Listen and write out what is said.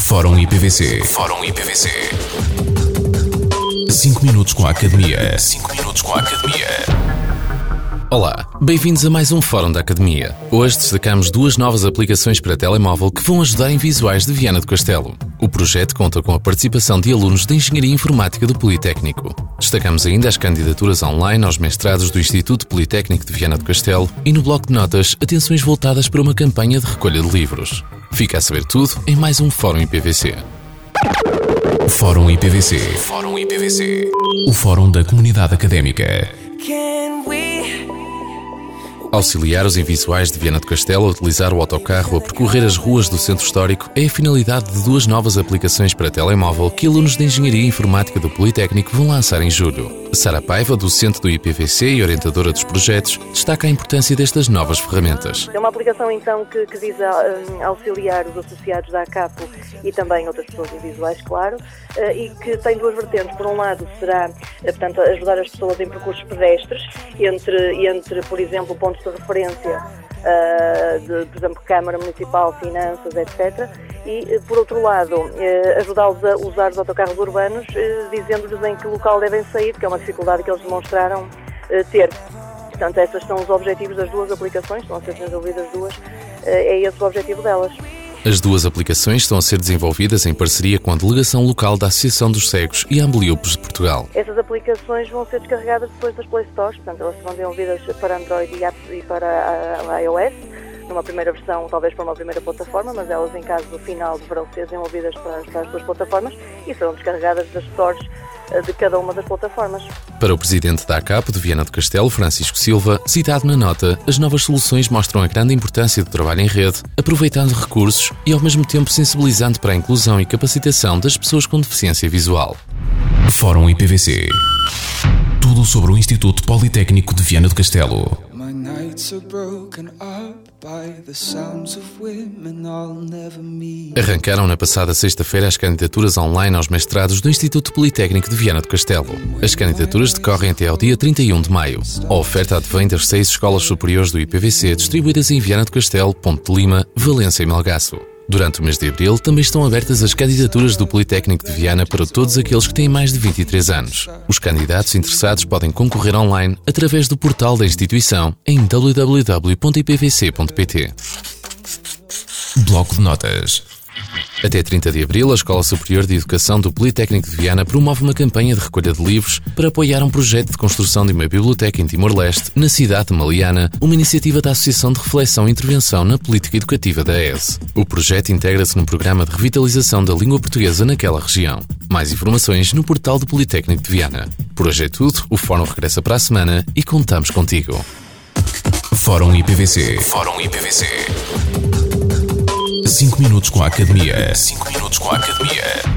Fórum IPVC. Fórum IPVC. 5 minutos com a Academia. 5 minutos com a Academia. Olá, bem-vindos a mais um Fórum da Academia. Hoje destacamos duas novas aplicações para telemóvel que vão ajudar em visuais de Viana do Castelo. O projeto conta com a participação de alunos de Engenharia Informática do Politécnico. Destacamos ainda as candidaturas online aos mestrados do Instituto Politécnico de Viana do Castelo e no bloco de notas, atenções voltadas para uma campanha de recolha de livros. Fica a saber tudo em mais um Fórum IPVC. Fórum IPVC. Fórum IPVC. O Fórum da Comunidade Académica. Auxiliar os invisuais de Viana do Castelo a utilizar o autocarro a percorrer as ruas do centro histórico é a finalidade de duas novas aplicações para telemóvel que alunos de Engenharia Informática do Politécnico vão lançar em julho. Sara Paiva, docente do IPVC e orientadora dos projetos, destaca a importância destas novas ferramentas. É uma aplicação então que visa auxiliar os associados da ACAPO e também outras pessoas invisuais, claro, e que tem duas vertentes. Por um lado será, portanto, ajudar as pessoas em percursos pedestres entre por exemplo, pontos de referência, por exemplo, Câmara Municipal, Finanças, etc. E, por outro lado, ajudá-los a usar os autocarros urbanos, dizendo-lhes em que local devem sair, que é uma dificuldade que eles demonstraram ter. Portanto, esses são os objetivos das duas aplicações, estão a ser desenvolvidas duas, é esse o objetivo delas. As duas aplicações estão a ser desenvolvidas em parceria com a Delegação Local da Associação dos Cegos e a Ambliopes de Portugal. Essas aplicações vão ser descarregadas depois das Play Stores, portanto elas serão desenvolvidas para Android e para a iOS, numa primeira versão, talvez para uma primeira plataforma, mas elas em caso final deverão ser desenvolvidas para as duas plataformas e serão descarregadas das stores de cada uma das plataformas. Para o presidente da ACAPO de Viana do Castelo, Francisco Silva, citado na nota, as novas soluções mostram a grande importância do trabalho em rede, aproveitando recursos e ao mesmo tempo sensibilizando para a inclusão e capacitação das pessoas com deficiência visual. Fórum IPVC. Tudo sobre o Instituto Politécnico de Viana do Castelo. Arrancaram na passada sexta-feira as candidaturas online aos mestrados do Instituto Politécnico de Viana do Castelo. As candidaturas decorrem até ao dia 31 de maio. A oferta advém das 6 escolas superiores do IPVC distribuídas em Viana do Castelo, Ponte de Lima, Valença e Melgaço. Durante o mês de abril também estão abertas as candidaturas do Politécnico de Viana para todos aqueles que têm mais de 23 anos. Os candidatos interessados podem concorrer online através do portal da instituição em www.ipvc.pt. Bloco de notas. Até 30 de abril, a Escola Superior de Educação do Politécnico de Viana promove uma campanha de recolha de livros para apoiar um projeto de construção de uma biblioteca em Timor-Leste, na cidade de Maliana, uma iniciativa da Associação de Reflexão e Intervenção na Política Educativa da AES. O projeto integra-se num programa de revitalização da língua portuguesa naquela região. Mais informações no portal do Politécnico de Viana. Por hoje é tudo, o Fórum regressa para a semana e contamos contigo. Fórum IPVC. Fórum IPVC. 5 minutos com a Academia. 5 minutos com a Academia.